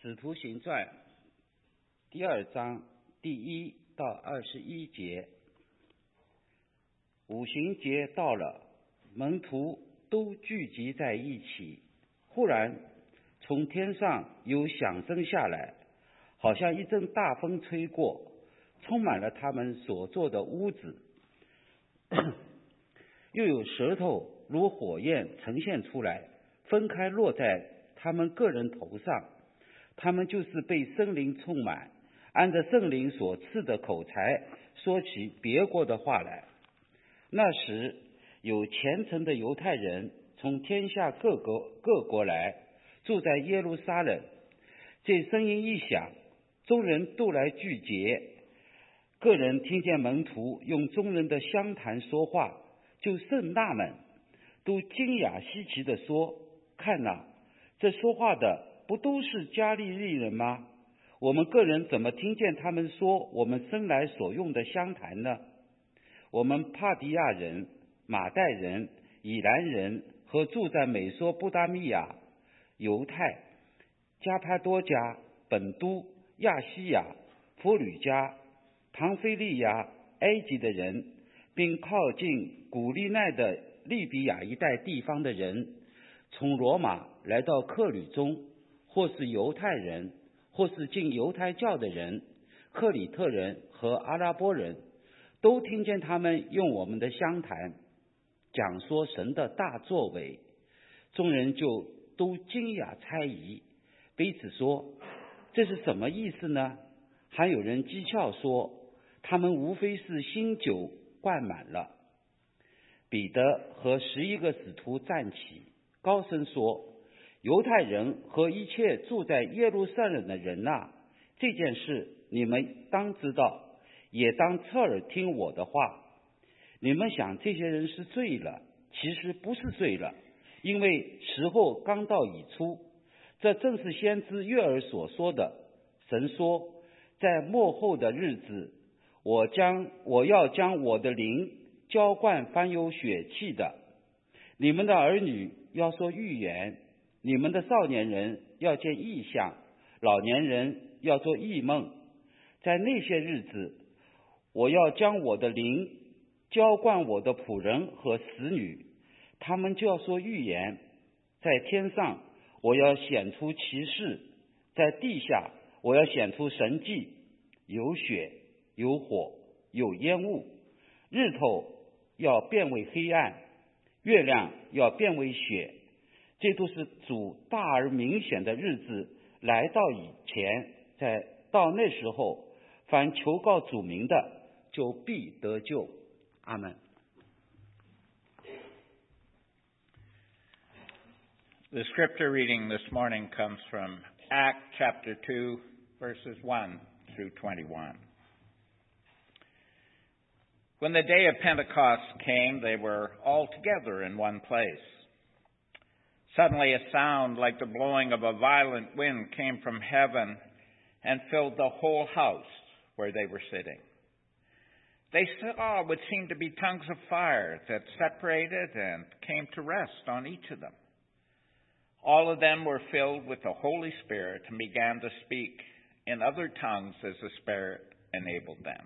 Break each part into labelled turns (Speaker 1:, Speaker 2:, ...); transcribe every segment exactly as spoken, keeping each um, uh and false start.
Speaker 1: 使徒行传第二章第一到二十一节。五旬节到了，门徒都聚集在一起。忽然从天上有响声下来，好像一阵大风吹过，充满了他们所坐的屋子。又有舌头如火焰呈现出来，分开落在他们个人头上。他们就是被圣灵充满，按着圣灵所赐的口才说起别国的话来。那时有虔诚的犹太人从天下各国各国来，住在耶路撒冷。这声音一响，众人都来聚集。个人听见门徒用中人的乡谈说话，就甚纳闷，都惊讶稀奇地说：看哪，这说话的不都是加利利人吗？我们个人怎么听见他们说我们生来所用的乡谈呢？我们帕提亚人、马代人、以兰人和住在美索不达米亚、犹太、加帕多家、本都、亚细亚、弗吕家、庞菲利亚、埃及的人，并靠近古利奈的利比亚一带地方的人，从罗马来到客旅中，或是犹太人，或是进犹太教的人，克里特人和阿拉伯人，都听见他们用我们的乡谈讲说神的大作为。众人就都惊讶猜疑，彼此说：这是什么意思呢？还有人讥诮说，他们无非是新酒灌满了。彼得和十一个使徒站起，高声说：犹太人和一切住在耶路撒冷的人哪，这件事你们当知道，也当侧耳听我的话。你们想这些人是醉了，其实不是醉了，因为时候刚到已出。这正是先知约珥所说的。神说，在末后的日子，我将我要将我的灵浇灌凡有血气的。你们的儿女要说预言，你们的少年人要见异象，老年人要做异梦。在那些日子，我要将我的灵浇灌我的仆人和使女，他们就要说预言。在天上，我要显出奇事；在地下，我要显出神迹。有血，有火，有烟雾。日头要变为黑暗，月亮要变为血。这都是主大而明显的日子来到以前，在到那时候，凡求告主名的，就必得救。阿们。
Speaker 2: The scripture reading this morning comes from Acts chapter two, verses one through twenty-one. When the day of Pentecost came, they were all together in one place. Suddenly a sound like the blowing of a violent wind came from heaven and filled the whole house where they were sitting. They saw what seemed to be tongues of fire that separated and came to rest on each of them. All of them were filled with the Holy Spirit and began to speak in other tongues as the Spirit enabled them.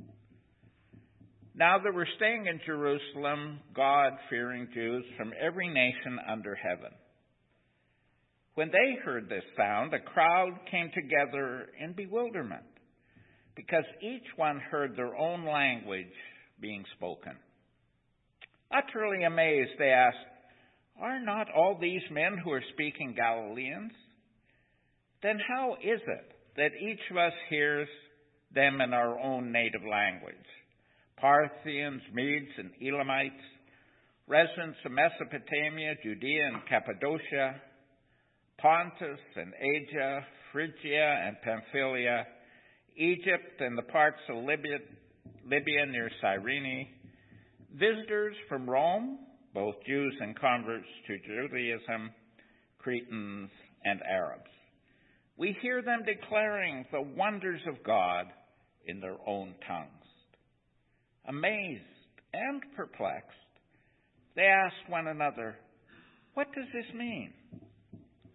Speaker 2: Now there were staying in Jerusalem God-fearing Jews from every nation under heaven. When they heard this sound, a crowd came together in bewilderment, because each one heard their own language being spoken. Utterly amazed, they asked, are not all these men who are speaking Galileans? Then how is it that each of us hears them in our own native language? Parthians, Medes, and Elamites, residents of Mesopotamia, Judea and Cappadocia, Pontus and Asia, Phrygia and Pamphylia, Egypt and the parts of Libya, Libya near Cyrene, visitors from Rome, both Jews and converts to Judaism, Cretans and Arabs. We hear them declaring the wonders of God in their own tongues. Amazed and perplexed, they asked one another, what does this mean?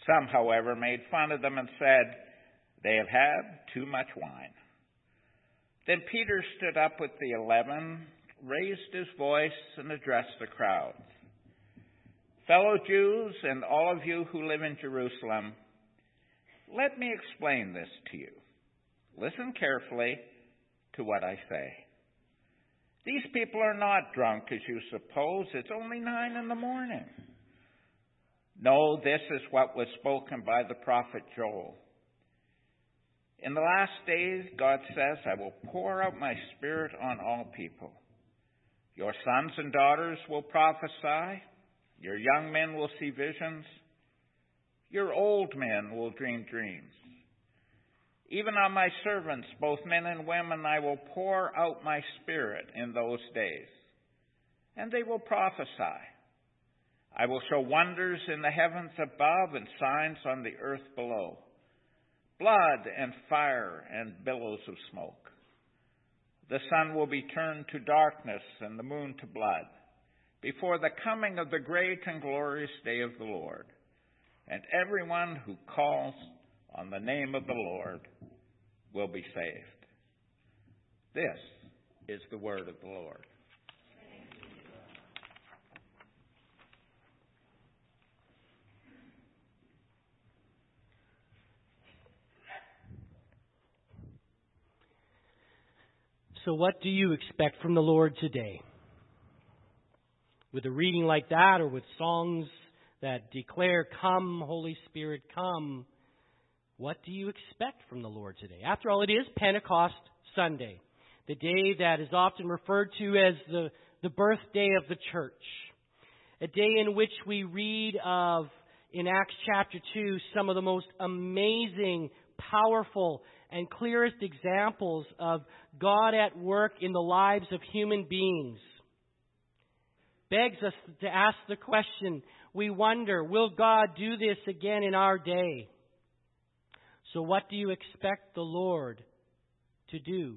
Speaker 2: Some, however, made fun of them and said, "They have had too much wine." Then Peter stood up with the eleven, raised his voice, and addressed the crowd. "Fellow Jews and all of you who live in Jerusalem, let me explain this to you. Listen carefully to what I say. These people are not drunk as you suppose. It's only nine in the morning. No, this is what was spoken by the prophet Joel. In the last days, God says, I will pour out my Spirit on all people. Your sons and daughters will prophesy. Your young men will see visions. Your old men will dream dreams. Even on my servants, both men and women, I will pour out my Spirit in those days, and they will prophesy. I will show wonders in the heavens above and signs on the earth below, blood and fire and billows of smoke. The sun will be turned to darkness and the moon to blood before the coming of the great and glorious day of the Lord. And everyone who calls on the name of the Lord will be saved." This is the word of the Lord.
Speaker 3: So what do you expect from the Lord today? With a reading like that, or with songs that declare, "Come, Holy Spirit, come," what do you expect from the Lord today? After all, it is Pentecost Sunday, the day that is often referred to as the, the birthday of the church, a day in which we read of, in Acts chapter two, some of the most amazing, powerful, and clearest examples of God at work in the lives of human beings. Begs us to ask the question, we wonder, will God do this again in our day? So what do you expect the Lord to do?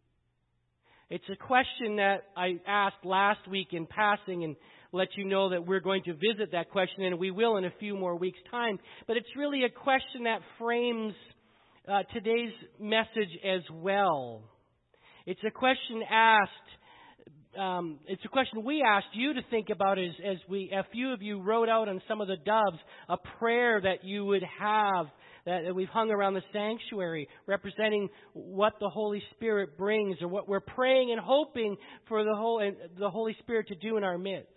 Speaker 3: It's a question that I asked last week in passing, and let you know that we're going to visit that question, and we will in a few more weeks' time. But it's really a question that frames uh, today's message as well. It's a question asked Um, it's a question we asked you to think about as, as we, a few of you wrote out on some of the doves, a prayer that you would have, that, that we've hung around the sanctuary, representing what the Holy Spirit brings, or what we're praying and hoping for the, whole, the Holy Spirit to do in our midst.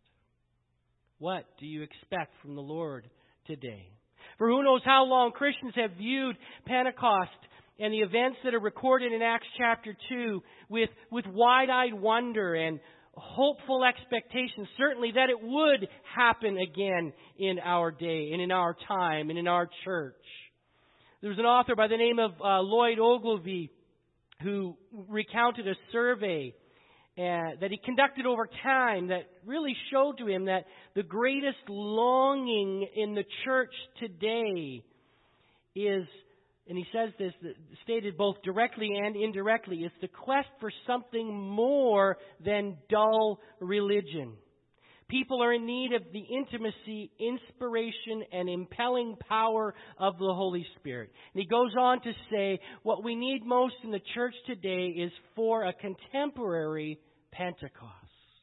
Speaker 3: What do you expect from the Lord today? For who knows how long Christians have viewed Pentecost and the events that are recorded in Acts chapter two with, with wide-eyed wonder and hopeful expectation, certainly that it would happen again in our day and in our time and in our church. There's an author by the name of uh, Lloyd Ogilvie who recounted a survey uh, that he conducted over time that really showed to him that the greatest longing in the church today is, and he says this, stated both directly and indirectly, it's the quest for something more than dull religion. People are in need of the intimacy, inspiration, and impelling power of the Holy Spirit. And he goes on to say, what we need most in the church today is for a contemporary Pentecost.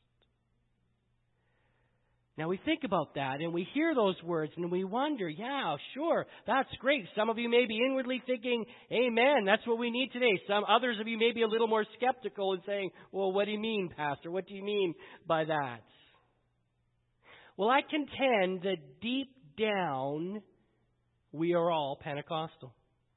Speaker 3: Now we think about that and we hear those words and we wonder, yeah, sure, that's great. Some of you may be inwardly thinking, amen, that's what we need today. Some others of you may be a little more skeptical and saying, well, what do you mean, Pastor? What do you mean by that? Well, I contend that deep down, we are all Pentecostal.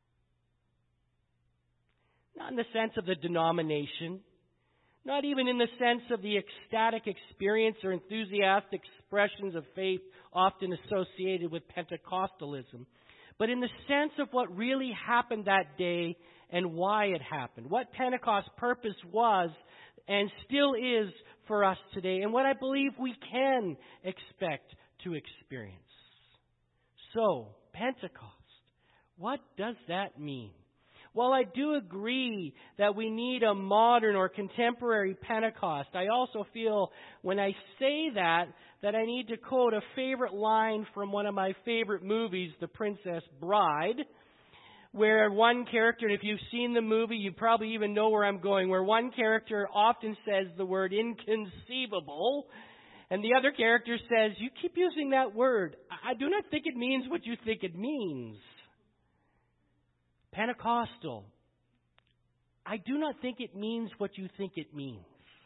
Speaker 3: Not in the sense of the denomination, not even in the sense of the ecstatic experience or enthusiastic expressions of faith often associated with Pentecostalism, but in the sense of what really happened that day and why it happened, what Pentecost's purpose was and still is for us today, and what I believe we can expect to experience. So, Pentecost, what does that mean? While I do agree that we need a modern or contemporary Pentecost, I also feel when I say that, that I need to quote a favorite line from one of my favorite movies, The Princess Bride, where one character, and if you've seen the movie, you probably even know where I'm going, where one character often says the word inconceivable, and the other character says, you keep using that word. I do not think it means what you think it means. Pentecostal. I do not think it means what you think it means.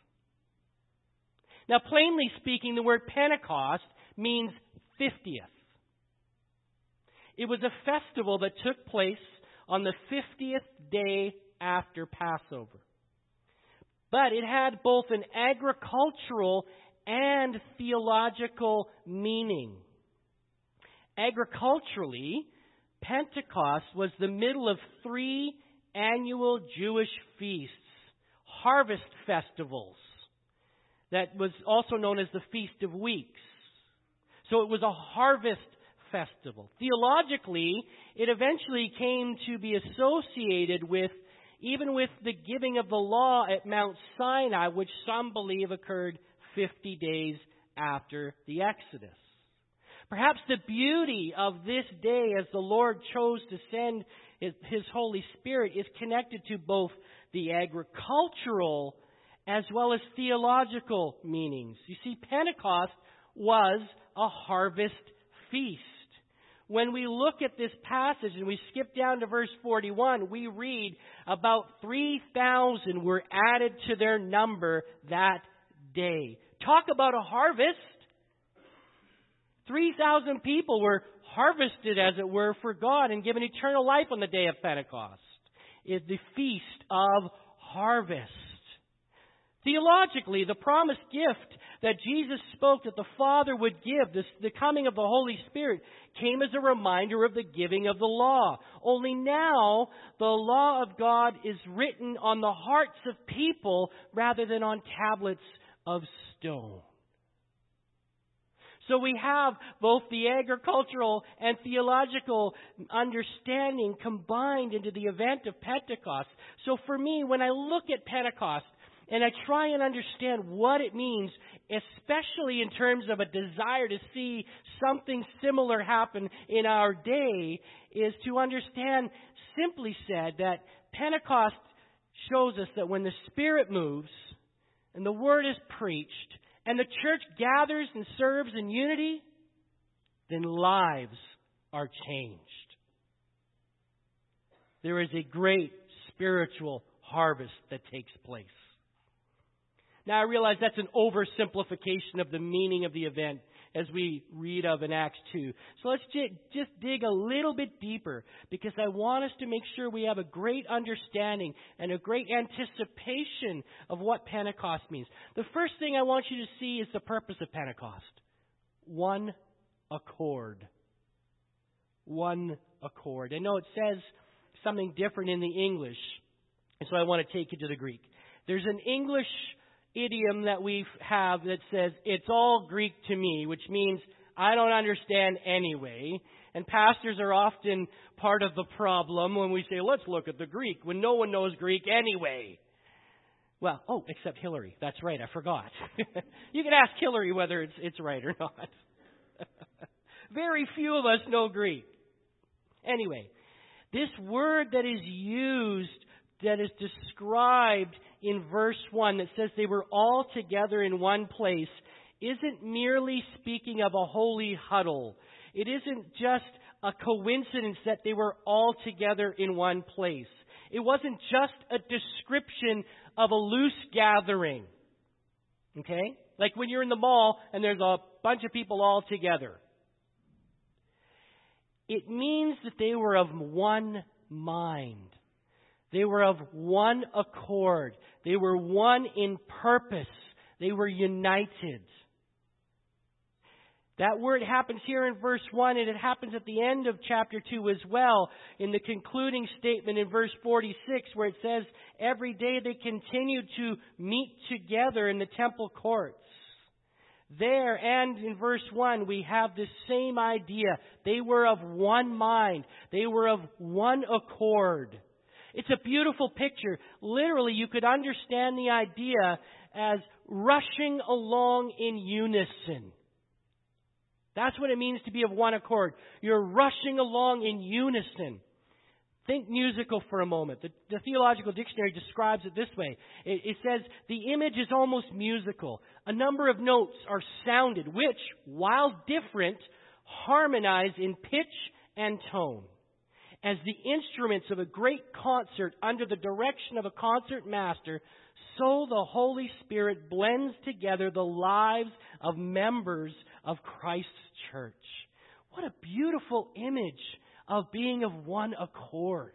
Speaker 3: Now, plainly speaking, the word Pentecost means fiftieth. It was a festival that took place on the fiftieth day after Passover. But it had both an agricultural and theological meaning. Agriculturally, Pentecost was the middle of three annual Jewish feasts, harvest festivals, that was also known as the Feast of Weeks. So it was a harvest festival. Theologically, it eventually came to be associated with, even with the giving of the law at Mount Sinai, which some believe occurred fifty days after the Exodus. Perhaps the beauty of this day as the Lord chose to send His, His Holy Spirit is connected to both the agricultural as well as theological meanings. You see, Pentecost was a harvest feast. When we look at this passage and we skip down to verse forty-one, we read about three thousand were added to their number that day. Talk about a harvest. three thousand people were harvested, as it were, for God and given eternal life on the day of Pentecost. It's the Feast of Harvest. Theologically, the promised gift that Jesus spoke that the Father would give, this, the coming of the Holy Spirit, came as a reminder of the giving of the law. Only now, the law of God is written on the hearts of people rather than on tablets of stone. So we have both the agricultural and theological understanding combined into the event of Pentecost. So for me, when I look at Pentecost and I try and understand what it means, especially in terms of a desire to see something similar happen in our day, is to understand, simply said, that Pentecost shows us that when the Spirit moves and the Word is preached, and the church gathers and serves in unity, then lives are changed. There is a great spiritual harvest that takes place. Now, I realize that's an oversimplification of the meaning of the event as we read of in Acts two. So let's just dig a little bit deeper, because I want us to make sure we have a great understanding and a great anticipation of what Pentecost means. The first thing I want you to see is the purpose of Pentecost. One accord. One accord. I know it says something different in the English, and so I want to take you to the Greek. There's an English idiom that we have that says, it's all Greek to me, which means I don't understand anyway. And pastors are often part of the problem when we say, let's look at the Greek, when no one knows Greek anyway. Well, oh, except Hillary. That's right, I forgot. You can ask Hillary whether it's, it's right or not. Very few of us know Greek. Anyway, this word that is used, that is described in verse one, that says they were all together in one place, isn't merely speaking of a holy huddle. It isn't just a coincidence that they were all together in one place. It wasn't just a description of a loose gathering. Okay? Like when you're in the mall and there's a bunch of people all together. It means that they were of one mind. They were of one accord. They were one in purpose. They were united. That word happens here in verse one, and it happens at the end of chapter two as well, in the concluding statement in verse forty-six, where it says, every day they continued to meet together in the temple courts. There and in verse one, we have this same idea. They were of one mind. They were of one accord. It's a beautiful picture. Literally, you could understand the idea as rushing along in unison. That's what it means to be of one accord. You're rushing along in unison. Think musical for a moment. The, the Theological Dictionary describes it this way. It, it says, the image is almost musical. A number of notes are sounded, which, while different, harmonize in pitch and tone. As the instruments of a great concert under the direction of a concert master, so the Holy Spirit blends together the lives of members of Christ's church. What a beautiful image of being of one accord.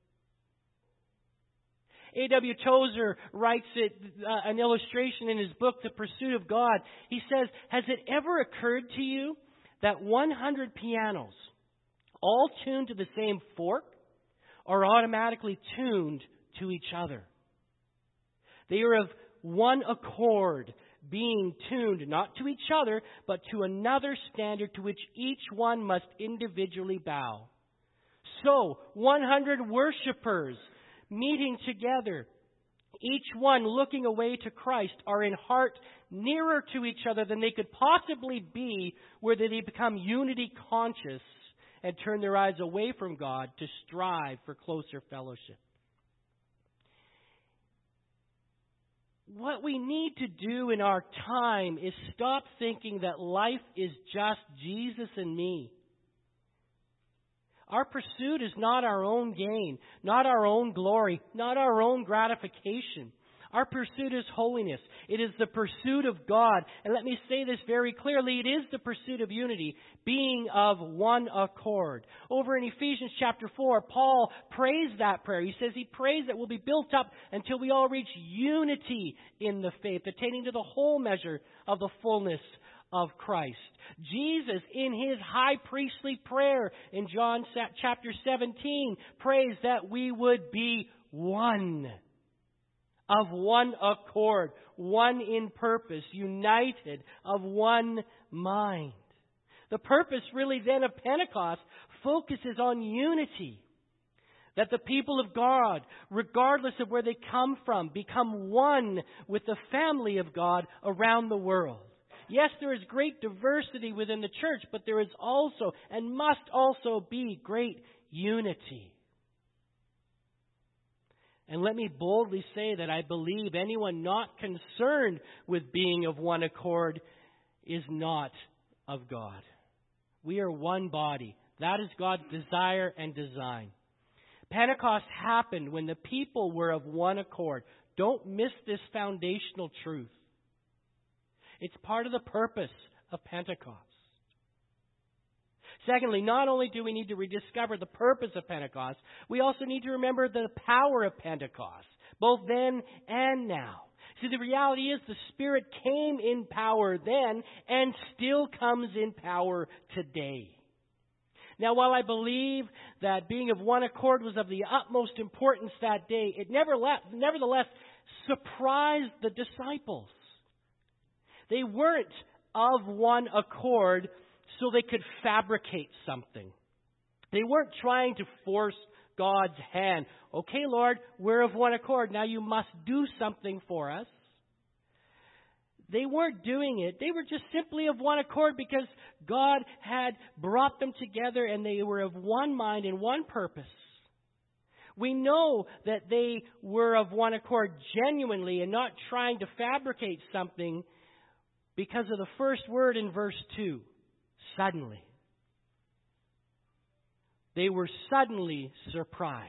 Speaker 3: A W Tozer writes it, uh, an illustration in his book, The Pursuit of God. He says, has it ever occurred to you that one hundred pianos, all tuned to the same fork, are automatically tuned to each other? They are of one accord, being tuned not to each other, but to another standard to which each one must individually bow. So, one hundred worshipers meeting together, each one looking away to Christ, are in heart nearer to each other than they could possibly be where they become unity conscious and turn their eyes away from God to strive for closer fellowship. What we need to do in our time is stop thinking that life is just Jesus and me. Our pursuit is not our own gain, not our own glory, not our own gratification. Our pursuit is holiness. It is the pursuit of God. And let me say this very clearly. It is the pursuit of unity, being of one accord. Over in Ephesians chapter four, Paul prays that prayer. He says he prays that we'll be built up until we all reach unity in the faith, attaining to the whole measure of the fullness of Christ. Jesus, in his high priestly prayer in John chapter seventeen, prays that we would be one, of one accord, one in purpose, united, of one mind. The purpose really then of Pentecost focuses on unity. That the people of God, regardless of where they come from, become one with the family of God around the world. Yes, there is great diversity within the church, but there is also and must also be great unity. And let me boldly say that I believe anyone not concerned with being of one accord is not of God. We are one body. That is God's desire and design. Pentecost happened when the people were of one accord. Don't miss this foundational truth. It's part of the purpose of Pentecost. Secondly, not only do we need to rediscover the purpose of Pentecost, we also need to remember the power of Pentecost, both then and now. See, the reality is the Spirit came in power then and still comes in power today. Now, while I believe that being of one accord was of the utmost importance that day, it nevertheless surprised the disciples. They weren't of one accord so they could fabricate something. They weren't trying to force God's hand. Okay, Lord, we're of one accord. Now you must do something for us. They weren't doing it. They were just simply of one accord because God had brought them together and they were of one mind and one purpose. We know that they were of one accord genuinely and not trying to fabricate something because of the first word in verse two, suddenly. They were suddenly surprised.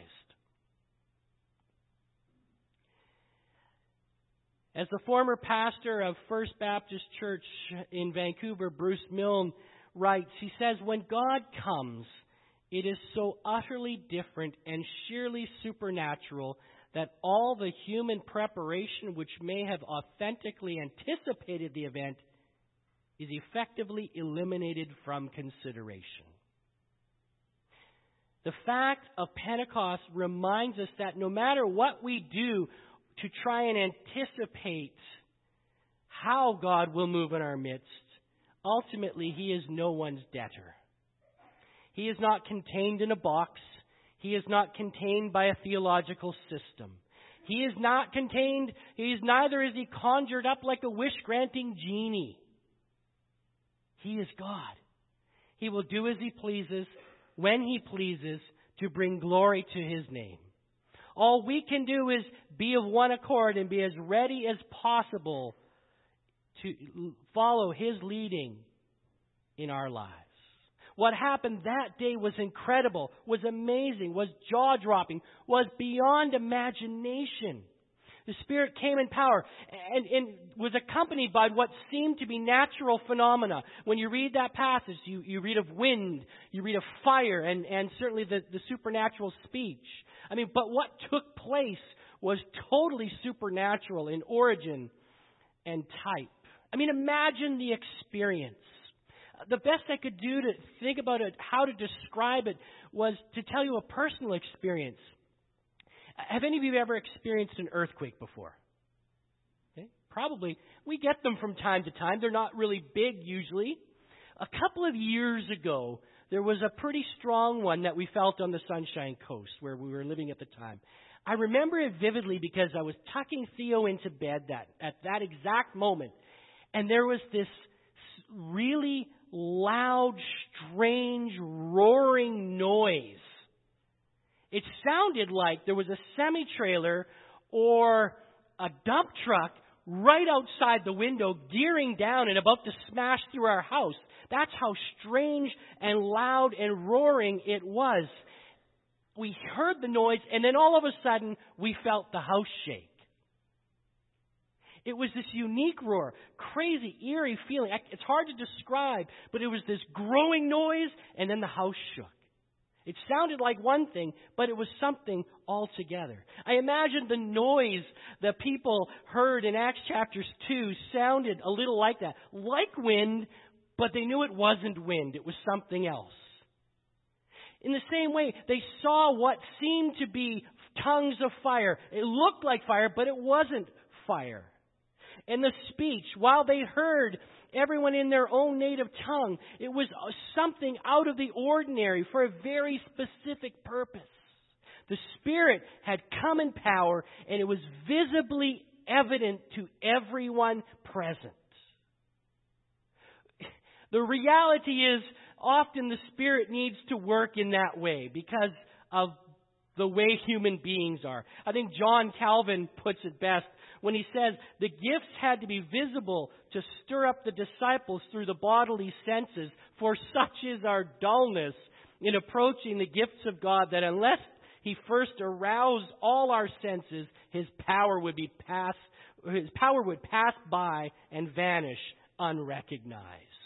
Speaker 3: As the former pastor of First Baptist Church in Vancouver, Bruce Milne, writes, he says, when God comes, it is so utterly different and sheerly supernatural that all the human preparation which may have authentically anticipated the event is effectively eliminated from consideration. The fact of Pentecost reminds us that no matter what we do to try and anticipate how God will move in our midst, ultimately He is no one's debtor. He is not contained in a box. He is not contained by a theological system. He is not contained, he is neither is he conjured up like a wish-granting genie. He is God. He will do as he pleases, when he pleases, to bring glory to his name. All we can do is be of one accord and be as ready as possible to follow his leading in our lives. What happened that day was incredible, was amazing, was jaw-dropping, was beyond imagination. The Spirit came in power and, and was accompanied by what seemed to be natural phenomena. When you read that passage, you, you read of wind, you read of fire, and, and certainly the, the supernatural speech. I mean, but what took place was totally supernatural in origin and type. I mean, imagine the experience. The best I could do to think about it, how to describe it, was to tell you a personal experience. Have any of you ever experienced an earthquake before? Okay. Probably. We get them from time to time. They're not really big usually. A couple of years ago, there was a pretty strong one that we felt on the Sunshine Coast where we were living at the time. I remember it vividly because I was tucking Theo into bed that at that exact moment, and there was this really loud, strange, roaring noise. It sounded like there was a semi-trailer or a dump truck right outside the window, gearing down and about to smash through our house. That's how strange and loud and roaring it was. We heard the noise, and then all of a sudden, we felt the house shake. It was this unique roar, crazy, eerie feeling. It's hard to describe, but it was this growing noise, and then the house shook. It sounded like one thing, but it was something altogether. I imagine the noise the people heard in Acts chapter two sounded a little like that. Like wind, but they knew it wasn't wind. It was something else. In the same way, they saw what seemed to be tongues of fire. It looked like fire, but it wasn't fire. And the speech, while they heard everyone in their own native tongue, it was something out of the ordinary for a very specific purpose. The Spirit had come in power, and it was visibly evident to everyone present. The reality is, often the Spirit needs to work in that way because of the way human beings are. I think John Calvin puts it best when he says the gifts had to be visible to stir up the disciples through the bodily senses, for such is our dullness in approaching the gifts of God that unless he first aroused all our senses, his power would be pass, his power would pass by and vanish unrecognized.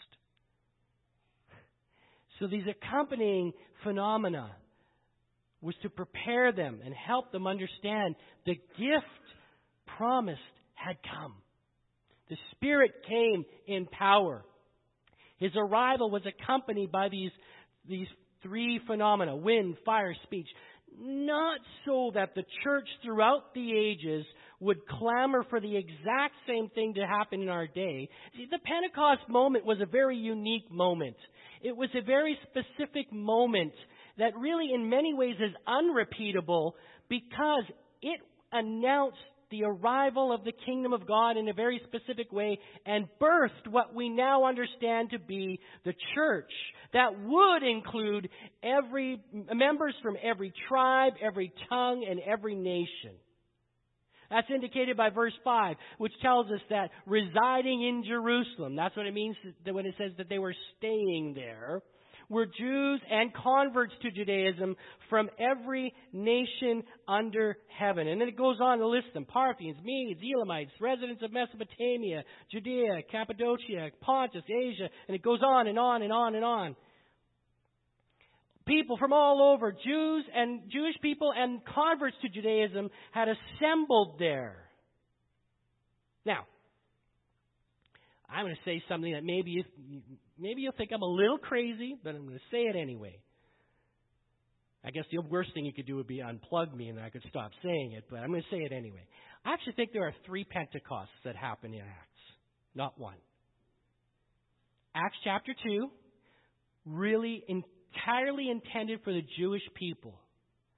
Speaker 3: So these accompanying phenomena was to prepare them and help them understand the gift promised had come. The Spirit came in power. His arrival was accompanied by these, these three phenomena: wind, fire, speech. Not so that the church throughout the ages would clamor for the exact same thing to happen in our day. See, the Pentecost moment was a very unique moment. It was a very specific moment that really in many ways is unrepeatable because it announced the arrival of the kingdom of God in a very specific way and birthed what we now understand to be the church. That would include every members from every tribe, every tongue, and every nation. That's indicated by verse five, which tells us that residing in Jerusalem, that's what it means when it says that they were staying there, were Jews and converts to Judaism from every nation under heaven. And then it goes on to list them: Parthians, Medes, Elamites, residents of Mesopotamia, Judea, Cappadocia, Pontus, Asia, and it goes on and on and on and on. People from all over, Jews and Jewish people and converts to Judaism, had assembled there. Now, I'm going to say something that maybe you, maybe you'll think I'm a little crazy, but I'm going to say it anyway. I guess the worst thing you could do would be unplug me and I could stop saying it, but I'm going to say it anyway. I actually think there are three Pentecosts that happen in Acts, not one. Acts chapter two, really entirely intended for the Jewish people.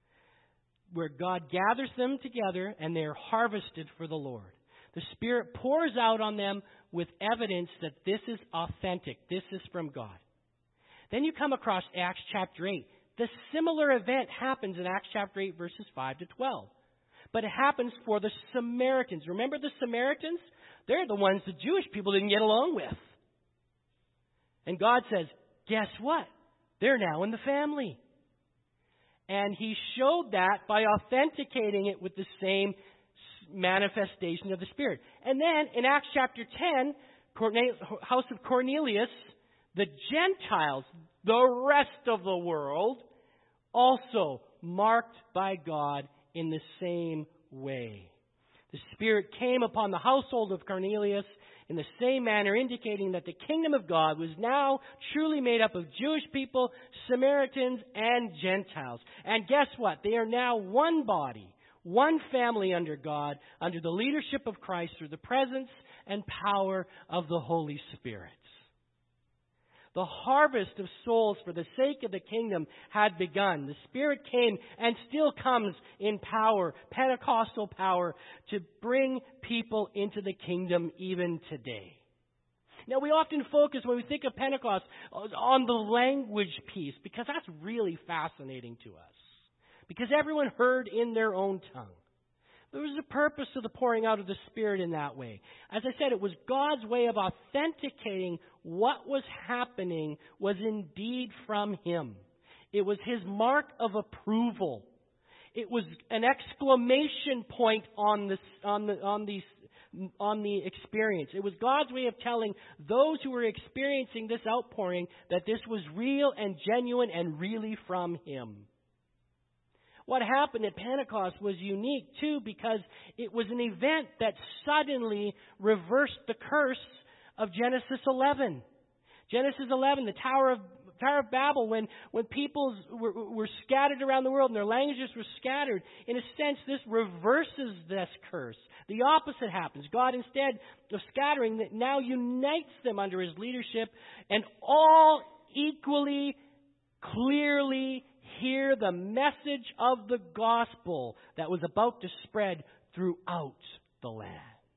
Speaker 3: where God gathers them together and they're harvested for the Lord. The Spirit pours out on them with evidence that this is authentic. This is from God. Then you come across Acts chapter eight. The similar event happens in Acts chapter eight, verses five to twelve. But it happens for the Samaritans. Remember the Samaritans? They're the ones the Jewish people didn't get along with. And God says, guess what? They're now in the family. And He showed that by authenticating it with the same manifestation of the Spirit. And then in Acts chapter ten, house of Cornelius, the Gentiles, the rest of the world, also marked by God in the same way. The Spirit came upon the household of Cornelius in the same manner, indicating that the kingdom of God was now truly made up of Jewish people, Samaritans, and Gentiles. And guess what? They are now one body, one family under God, under the leadership of Christ through the presence and power of the Holy Spirit. The harvest of souls for the sake of the kingdom had begun. The Spirit came and still comes in power, Pentecostal power, to bring people into the kingdom even today. Now, we often focus, when we think of Pentecost, on the language piece, because that's really fascinating to us. Because everyone heard in their own tongue. There was a purpose to the pouring out of the Spirit in that way. As I said, it was God's way of authenticating what was happening was indeed from Him. It was His mark of approval. It was an exclamation point on the on the on the on the experience. It was God's way of telling those who were experiencing this outpouring that this was real and genuine and really from Him. What happened at Pentecost was unique, too, because it was an event that suddenly reversed the curse of Genesis eleven. Genesis eleven, the Tower of Tower of Babel, when, when peoples were, were scattered around the world and their languages were scattered, in a sense, this reverses this curse. The opposite happens. God, instead of scattering, now unites them under His leadership, and all equally, clearly hear the message of the gospel that was about to spread throughout the land.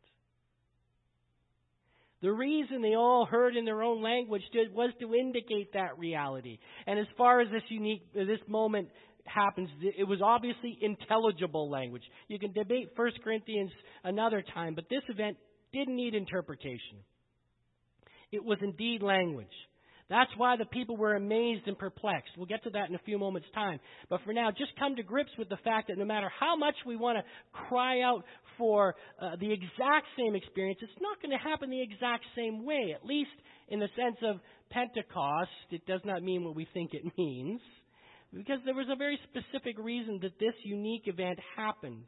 Speaker 3: The reason they all heard in their own language was to indicate that reality. And as far as this unique, this moment happens, it was obviously intelligible language. You can debate First Corinthians another time, but this event didn't need interpretation. It was indeed language. That's why the people were amazed and perplexed. We'll get to that in a few moments' time. But for now, just come to grips with the fact that no matter how much we want to cry out for uh, the exact same experience, it's not going to happen the exact same way. At least in the sense of Pentecost, it does not mean what we think it means. Because there was a very specific reason that this unique event happened.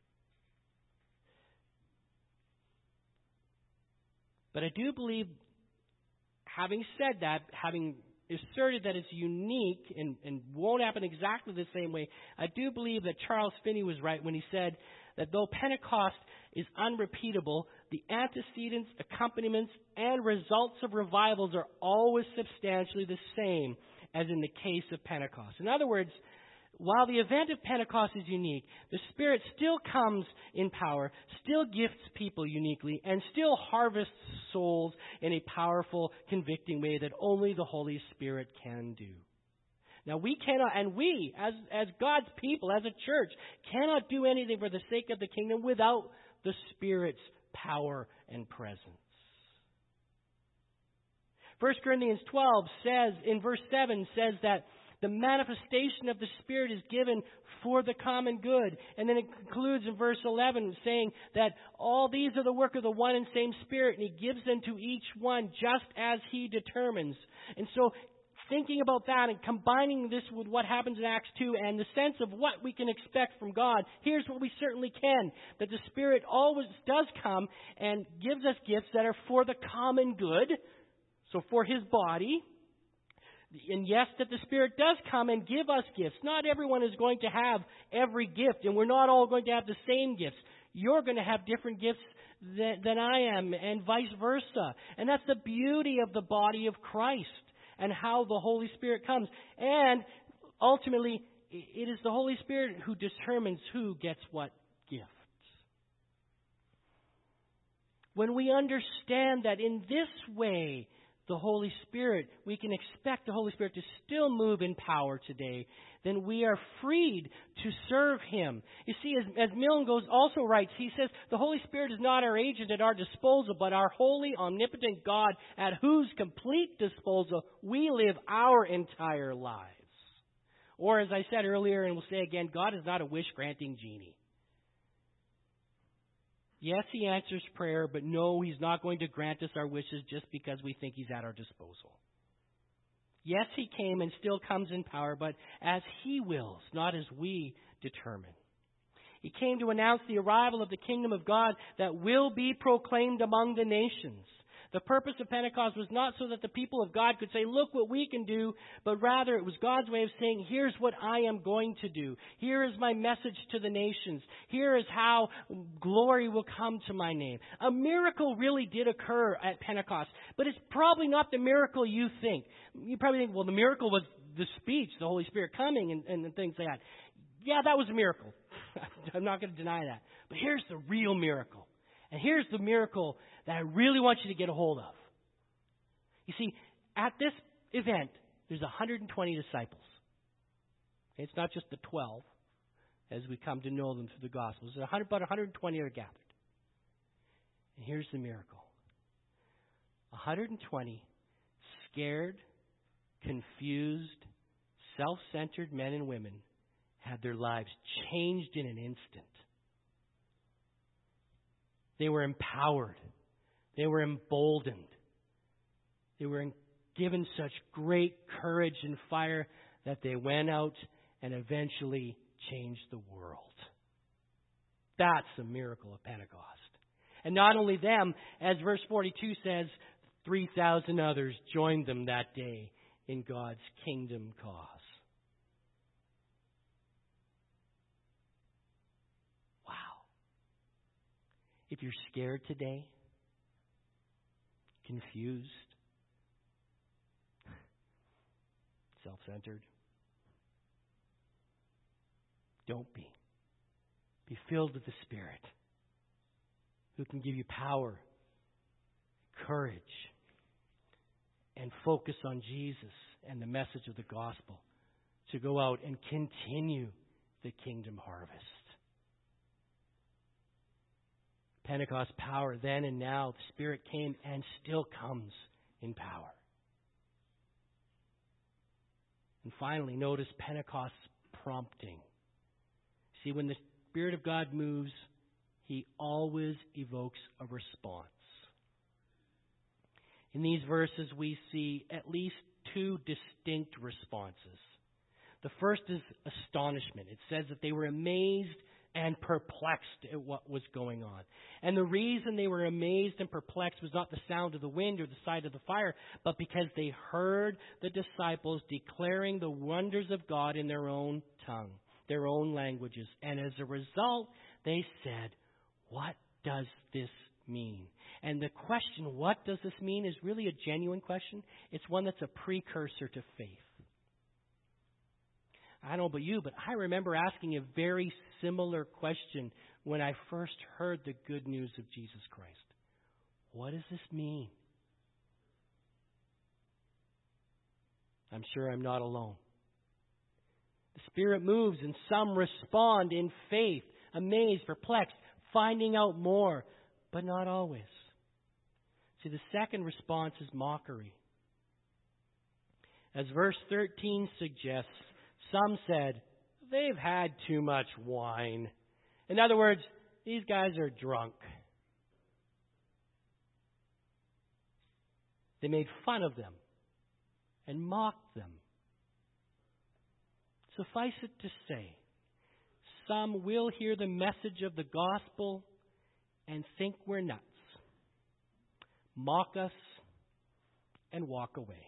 Speaker 3: But I do believe, having said that, having asserted that it's unique and, and won't happen exactly the same way, I do believe that Charles Finney was right when he said that though Pentecost is unrepeatable, the antecedents, accompaniments, and results of revivals are always substantially the same as in the case of Pentecost. In other words, while the event of Pentecost is unique, the Spirit still comes in power, still gifts people uniquely, and still harvests souls in a powerful, convicting way that only the Holy Spirit can do. Now, we cannot, and we, as, as God's people, as a church, cannot do anything for the sake of the kingdom without the Spirit's power and presence. First Corinthians twelve says, in verse seven, says that the manifestation of the Spirit is given for the common good. And then it concludes in verse eleven saying that all these are the work of the one and same Spirit, and He gives them to each one just as He determines. And so thinking about that and combining this with what happens in Acts two and the sense of what we can expect from God, here's what we certainly can. That the Spirit always does come and gives us gifts that are for the common good, so for His body. And yes, that the Spirit does come and give us gifts. Not everyone is going to have every gift, and we're not all going to have the same gifts. You're going to have different gifts than, than I am, and vice versa. And that's the beauty of the body of Christ and how the Holy Spirit comes. And ultimately, it is the Holy Spirit who determines who gets what gift. When we understand that in this way, the Holy Spirit, we can expect the Holy Spirit to still move in power today, then we are freed to serve Him. You see, as, as Milne goes also writes, he says, the Holy Spirit is not our agent at our disposal, but our holy, omnipotent God at whose complete disposal we live our entire lives. Or as I said earlier, and we'll say again, God is not a wish-granting genie. Yes, He answers prayer, but no, He's not going to grant us our wishes just because we think He's at our disposal. Yes, He came and still comes in power, but as He wills, not as we determine. He came to announce the arrival of the kingdom of God that will be proclaimed among the nations. The purpose of Pentecost was not so that the people of God could say, look what we can do, but rather it was God's way of saying, here's what I am going to do. Here is my message to the nations. Here is how glory will come to my name. A miracle really did occur at Pentecost, but it's probably not the miracle you think. You probably think, well, the miracle was the speech, the Holy Spirit coming and, and things like that. Yeah, that was a miracle. I'm not going to deny that. But here's the real miracle. And here's the miracle that I really want you to get a hold of. You see, at this event, there's one hundred twenty disciples. It's not just the twelve, as we come to know them through the Gospels. There's about one hundred twenty are gathered. And here's the miracle. one hundred twenty scared, confused, self-centered men and women had their lives changed in an instant. They were empowered. They were emboldened. They were given such great courage and fire that they went out and eventually changed the world. That's a miracle of Pentecost. And not only them, as verse forty-two says, three thousand others joined them that day in God's kingdom cause. If you're scared today, confused, self-centered, don't be. Be filled with the Spirit, who can give you power, courage, and focus on Jesus and the message of the gospel to go out and continue the kingdom harvest. Pentecost power then and now. The Spirit came and still comes in power. And finally, notice Pentecost's prompting. See, when the Spirit of God moves, He always evokes a response. In these verses, we see at least two distinct responses. The first is astonishment. It says that they were amazed and perplexed at what was going on. And the reason they were amazed and perplexed was not the sound of the wind or the sight of the fire, but because they heard the disciples declaring the wonders of God in their own tongue, their own languages. And as a result, they said, what does this mean? And the question, what does this mean, is really a genuine question. It's one that's a precursor to faith. I don't know about you, but I remember asking a very similar question when I first heard the good news of Jesus Christ. What does this mean? I'm sure I'm not alone. The Spirit moves and some respond in faith, amazed, perplexed, finding out more, but not always. See, the second response is mockery. As verse thirteen suggests, some said, they've had too much wine. In other words, these guys are drunk. They made fun of them and mocked them. Suffice it to say, some will hear the message of the gospel and think we're nuts, mock us, and walk away.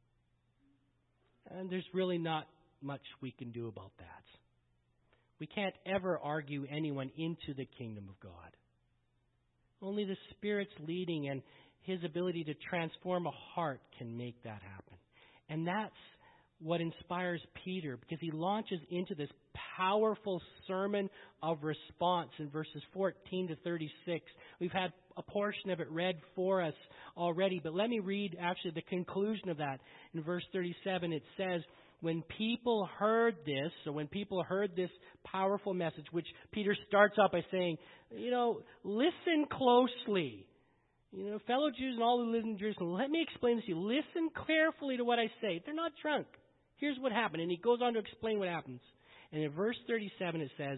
Speaker 3: And there's really not much we can do about that. We can't ever argue anyone into the kingdom of God. Only the Spirit's leading and His ability to transform a heart can make that happen. And that's what inspires Peter, because he launches into this powerful sermon of response in verses fourteen to thirty-six. We've had a portion of it read for us already, but let me read actually the conclusion of that. In verse thirty-seven, it says, when people heard this, so when people heard this powerful message, which Peter starts out by saying, you know, listen closely. You know, fellow Jews and all who live in Jerusalem, let me explain this to you. Listen carefully to what I say. They're not drunk. Here's what happened. And he goes on to explain what happens. And in verse thirty-seven it says,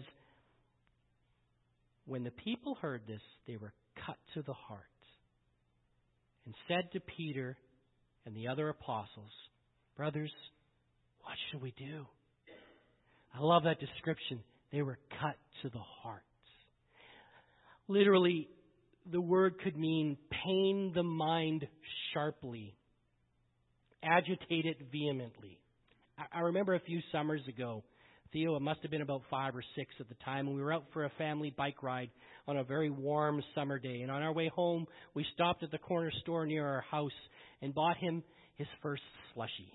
Speaker 3: when the people heard this, they were cut to the heart and said to Peter and the other apostles, brothers, what should we do? I love that description. They were cut to the heart. Literally, the word could mean pain the mind sharply, agitate it vehemently. I remember a few summers ago, Theo, it must have been about five or six at the time, and we were out for a family bike ride on a very warm summer day. And on our way home, we stopped at the corner store near our house and bought him his first slushie.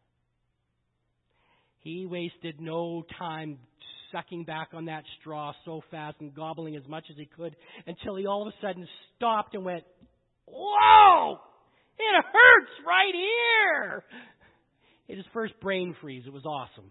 Speaker 3: He wasted no time sucking back on that straw so fast and gobbling as much as he could until he all of a sudden stopped and went, whoa! It hurts right here! It was his first brain freeze. It was awesome.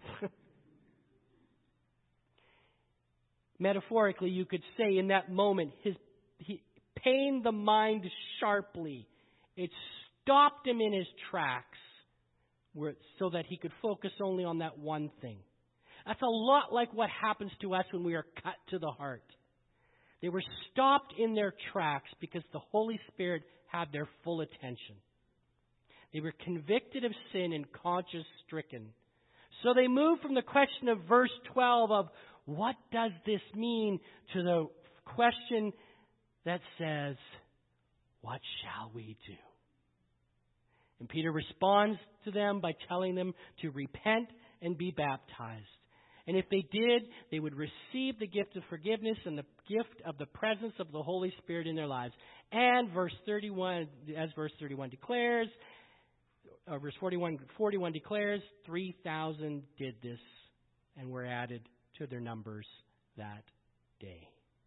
Speaker 3: Metaphorically, you could say in that moment, his he pained the mind sharply. It stopped him in his tracks where, so that he could focus only on that one thing. That's a lot like what happens to us when we are cut to the heart. They were stopped in their tracks because the Holy Spirit had their full attention. They were convicted of sin and conscience stricken. So they moved from the question of verse twelve of what does this mean to the question that says, what shall we do? And Peter responds to them by telling them to repent and be baptized. And if they did, they would receive the gift of forgiveness and the gift of the presence of the Holy Spirit in their lives. And verse thirty-one, as verse thirty-one declares, uh, verse forty-one, forty-one declares, three thousand did this and were added to their numbers that day.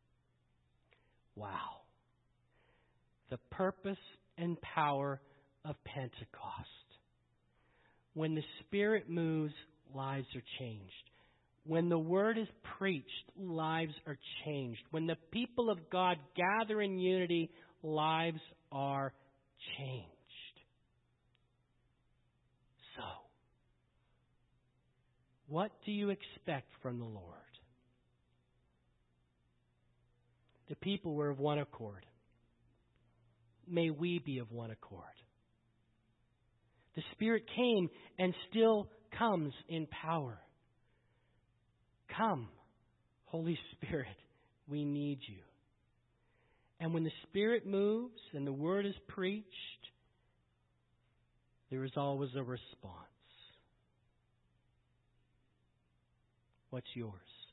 Speaker 3: Wow. The purpose and power of Pentecost. When the Spirit moves, lives are changed. When the Word is preached, lives are changed. When the people of God gather in unity, lives are changed. So, what do you expect from the Lord? The people were of one accord. May we be of one accord. The Spirit came and still comes in power. Come, Holy Spirit, we need you. And when the Spirit moves and the Word is preached, there is always a response. What's yours?